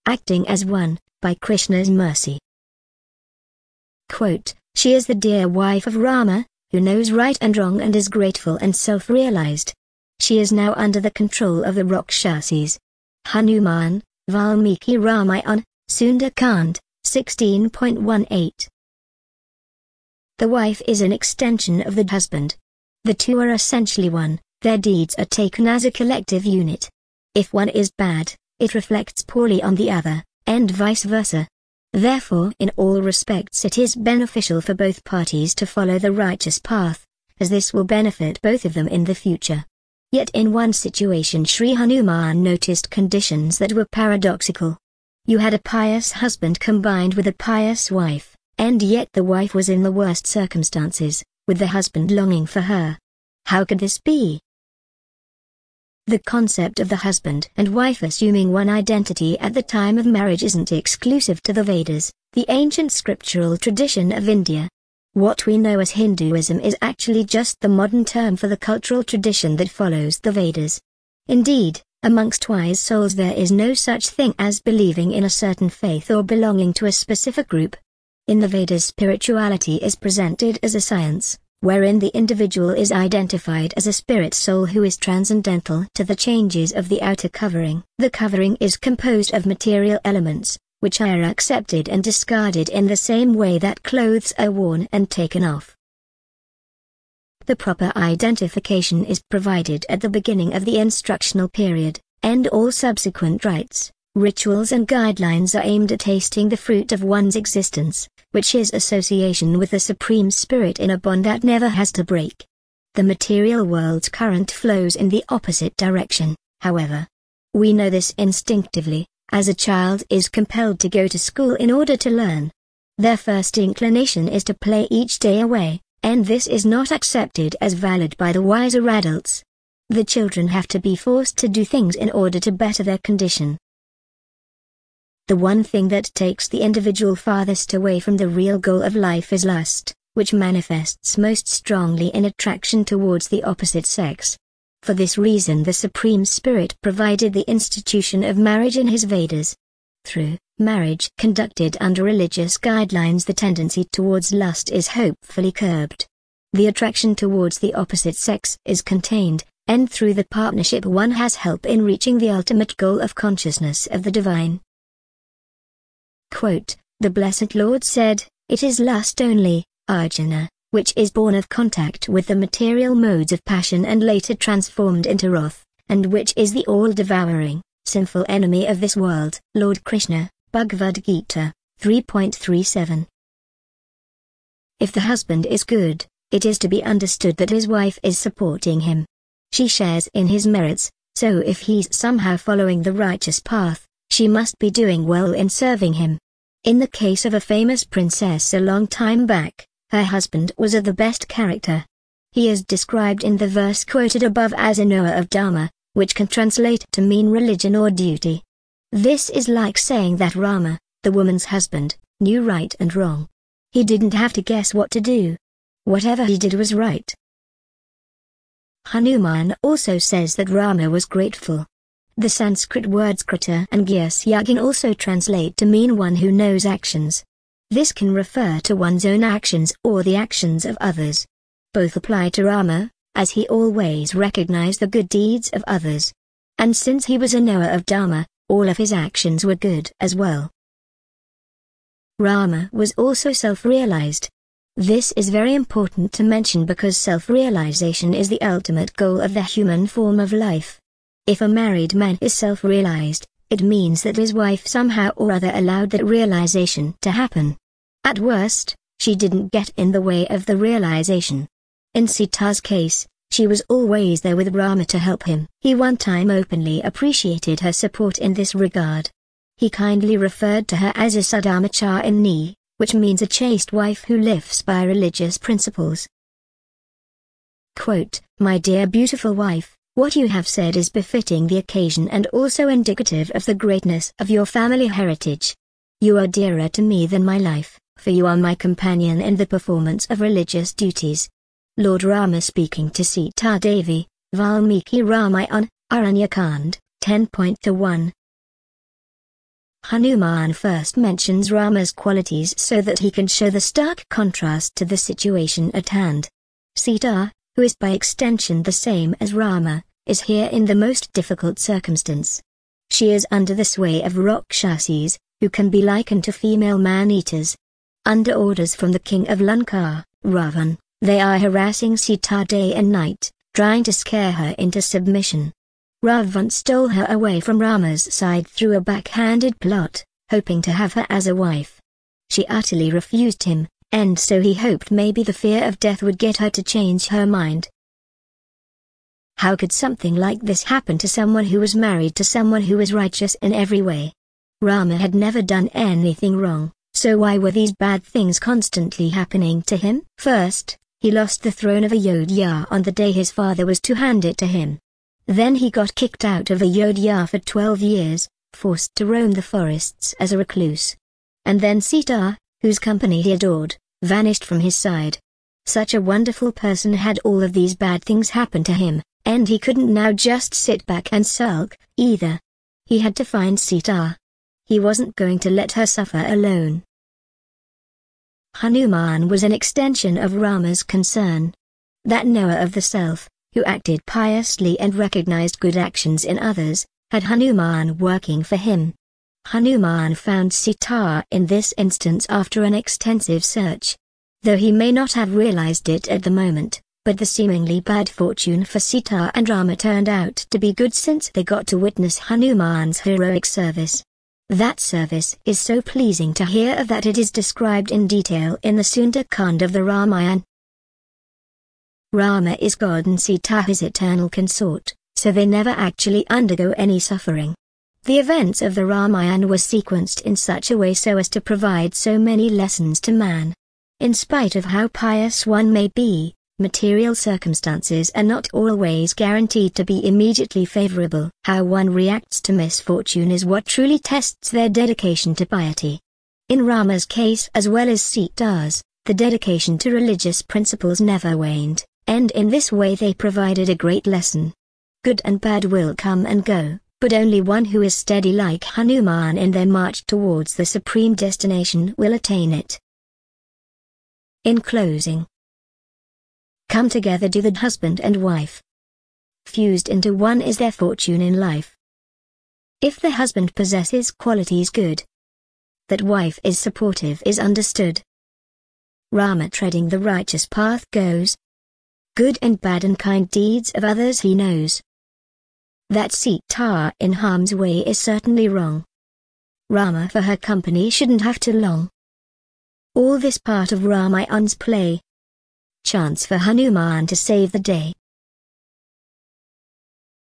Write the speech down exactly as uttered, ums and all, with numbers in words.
acting as one, by Krishna's mercy. Quote, she is the dear wife of Rama, who knows right and wrong and is grateful and self-realized. She is now under the control of the Rakshasis. Hanuman, Valmiki Ramayana, Sundar-Kand, sixteen point one eight. The wife is an extension of the husband. The two are essentially one, their deeds are taken as a collective unit. If one is bad, it reflects poorly on the other, and vice versa. Therefore, in all respects it is beneficial for both parties to follow the righteous path, as this will benefit both of them in the future. Yet in one situation Sri Hanuman noticed conditions that were paradoxical. You had a pious husband combined with a pious wife, and yet the wife was in the worst circumstances, with the husband longing for her. How could this be? The concept of the husband and wife assuming one identity at the time of marriage isn't exclusive to the Vedas, the ancient scriptural tradition of India. What we know as Hinduism is actually just the modern term for the cultural tradition that follows the Vedas. Indeed, amongst wise souls there is no such thing as believing in a certain faith or belonging to a specific group. In the Vedas, spirituality is presented as a science, wherein the individual is identified as a spirit soul who is transcendental to the changes of the outer covering. The covering is composed of material elements, which are accepted and discarded in the same way that clothes are worn and taken off. The proper identification is provided at the beginning of the instructional period, and all subsequent rites, rituals and guidelines are aimed at tasting the fruit of one's existence, which is association with the Supreme Spirit in a bond that never has to break. The material world's current flows in the opposite direction, however. We know this instinctively, as a child is compelled to go to school in order to learn. Their first inclination is to play each day away, and this is not accepted as valid by the wiser adults. The children have to be forced to do things in order to better their condition. The one thing that takes the individual farthest away from the real goal of life is lust, which manifests most strongly in attraction towards the opposite sex. For this reason the Supreme Spirit provided the institution of marriage in his Vedas. Through marriage conducted under religious guidelines the tendency towards lust is hopefully curbed. The attraction towards the opposite sex is contained, and through the partnership one has help in reaching the ultimate goal of consciousness of the divine. Quote, the Blessed Lord said, it is lust only, Arjuna, which is born of contact with the material modes of passion and later transformed into wrath, and which is the all-devouring, sinful enemy of this world. Lord Krishna, Bhagavad Gita, three point three seven. If the husband is good, it is to be understood that his wife is supporting him. She shares in his merits, so if he's somehow following the righteous path, she must be doing well in serving him. In the case of a famous princess a long time back, her husband was of the best character. He is described in the verse quoted above as a knower of Dharma, which can translate to mean religion or duty. This is like saying that Rama, the woman's husband, knew right and wrong. He didn't have to guess what to do. Whatever he did was right. Hanuman also says that Rama was grateful. The Sanskrit words krita and gyasyagin also translate to mean one who knows actions. This can refer to one's own actions or the actions of others. Both apply to Rama, as he always recognized the good deeds of others. And since he was a knower of Dharma, all of his actions were good as well. Rama was also self-realized. This is very important to mention because self-realization is the ultimate goal of the human form of life. If a married man is self-realized, it means that his wife somehow or other allowed that realization to happen. At worst, she didn't get in the way of the realization. In Sita's case, she was always there with Rama to help him. He one time openly appreciated her support in this regard. He kindly referred to her as a Sadharmachari, which means a chaste wife who lives by religious principles. Quote, my dear beautiful wife, what you have said is befitting the occasion and also indicative of the greatness of your family heritage. You are dearer to me than my life, for you are my companion in the performance of religious duties. Lord Rama speaking to Sita Devi, Valmiki Ramayana, Aranyakand, ten point one. Hanuman first mentions Rama's qualities so that he can show the stark contrast to the situation at hand. Sita, who is by extension the same as Rama, is here in the most difficult circumstance. She is under the sway of Rakshasis, who can be likened to female man-eaters. Under orders from the king of Lanka, Ravan, they are harassing Sita day and night, trying to scare her into submission. Ravan stole her away from Rama's side through a backhanded plot, hoping to have her as a wife. She utterly refused him, and so he hoped maybe the fear of death would get her to change her mind. How could something like this happen to someone who was married to someone who was righteous in every way? Rama had never done anything wrong, so why were these bad things constantly happening to him? First, he lost the throne of Ayodhya on the day his father was to hand it to him. Then he got kicked out of Ayodhya for twelve years, forced to roam the forests as a recluse. And then Sita, whose company he adored, vanished from his side. Such a wonderful person had all of these bad things happen to him, and he couldn't now just sit back and sulk, either. He had to find Sita. He wasn't going to let her suffer alone. Hanuman was an extension of Rama's concern. That knower of the self, who acted piously and recognized good actions in others, had Hanuman working for him. Hanuman found Sita in this instance after an extensive search. Though he may not have realized it at the moment, but the seemingly bad fortune for Sita and Rama turned out to be good since they got to witness Hanuman's heroic service. That service is so pleasing to hear of that it is described in detail in the Sundar-Kand of the Ramayana. Rama is God and Sita his eternal consort, so they never actually undergo any suffering. The events of the Ramayana were sequenced in such a way so as to provide so many lessons to man. In spite of how pious one may be, material circumstances are not always guaranteed to be immediately favorable. How one reacts to misfortune is what truly tests their dedication to piety. In Rama's case as well as Sita's, the dedication to religious principles never waned, and in this way they provided a great lesson. Good and bad will come and go, but only one who is steady like Hanuman in their march towards the supreme destination will attain it. In closing, come together do the husband and wife. Fused into one is their fortune in life. If the husband possesses qualities good, that wife is supportive is understood. Rama treading the righteous path goes. Good and bad and kind deeds of others he knows. That Sita in harm's way is certainly wrong. Rama for her company shouldn't have to long. All this part of Ramayan's play. Chance for Hanuman to save the day.